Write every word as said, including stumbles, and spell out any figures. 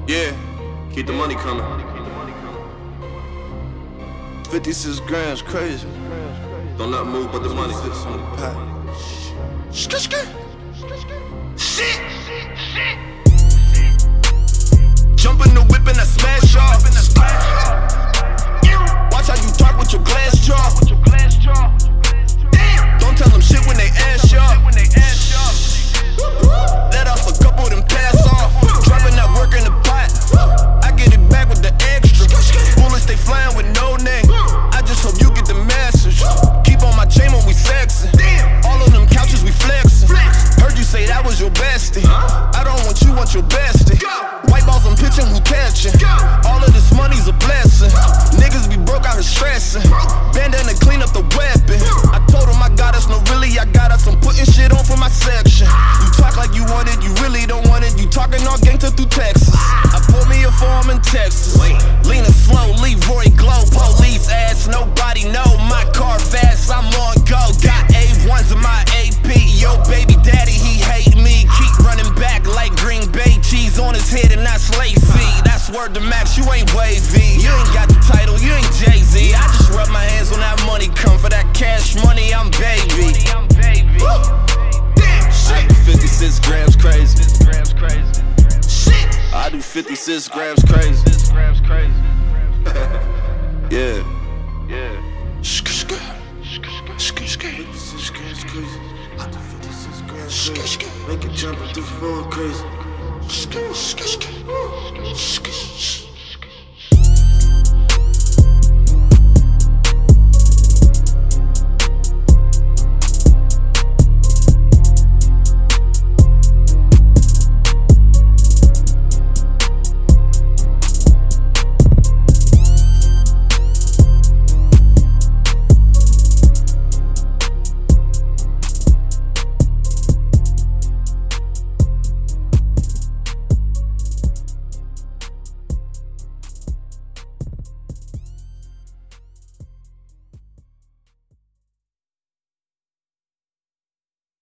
Yeah, keep the money coming. fifty-six grams, crazy. Don't not move but the money. Six on the pot. Shh, shh, shit, shit. Jump in the whip and I smash off. Watch how you talk with your glass jaw. Don't tell them shit when they ask y'all. Let off a couple of them pass off. Dropping that work in the pot. I get it back with the extra. Bullets they flying with no name. I just hope you get the message. Keep on my chain when we sexin'. All of them couches we flexin'. Heard you say that was your bestie. I don't want you, want your bestie. White balls I'm pitching, who catchin'? All of this money's a blessing. Niggas be broke out here stressin'. Bandana clean up the weapon. I told him I got us, no really, I got us. I'm putting shit on for my section. You talk like you want it, you really don't want it. You talking all gangster through Texas. I pulled me a farm in Texas. Leaning slow, Leroy Glow. Police ass, nobody know. My car fast, I'm on go. Got A ones in my A P. Yo, baby daddy, he hate me. Keep running back like Green Bay. Cheese on his head and that's lazy. That's word to Max, you ain't wavy. You ain't got the title, you ain't Jay-Z. I just rub my hands when that money come. For that cash money, I'm baby. I do fifty-six grams crazy. I do fifty-six grams crazy. Yeah. Yeah. fifty-six grams crazy. I do fifty-six grams crazy. Make it jump into the floor crazy.